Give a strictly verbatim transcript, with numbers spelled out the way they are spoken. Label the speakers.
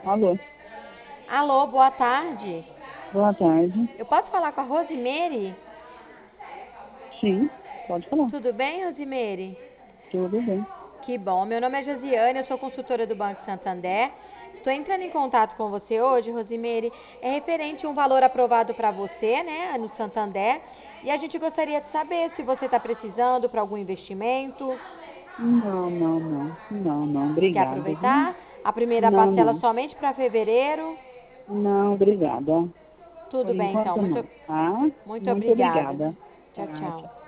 Speaker 1: Alô,
Speaker 2: Alô, boa tarde.
Speaker 1: boa tarde.
Speaker 2: Eu posso falar com a Rosemary?
Speaker 1: Sim, pode falar.
Speaker 2: Tudo bem, Rosemary?
Speaker 1: Tudo bem.
Speaker 2: Que bom. Meu nome é Josiane, eu sou consultora do Banco Santander. Estou entrando em contato com você hoje, Rosemary. É referente a um valor aprovado para você, né, no Santander. E a gente gostaria de saber se você está precisando para algum investimento.
Speaker 1: Não, não, não. Não, não.
Speaker 2: Quer
Speaker 1: Obrigada, viu?
Speaker 2: aproveitar? A primeira
Speaker 1: Não,
Speaker 2: parcela
Speaker 1: não.
Speaker 2: somente para fevereiro.
Speaker 1: Não, obrigada. Por
Speaker 2: Tudo bem, então.
Speaker 1: enquanto
Speaker 2: Muito,
Speaker 1: não, tá?
Speaker 2: muito
Speaker 1: Muito
Speaker 2: obrigada.
Speaker 1: obrigada.
Speaker 2: Tchau,
Speaker 1: Tá, tchau.
Speaker 2: tchau.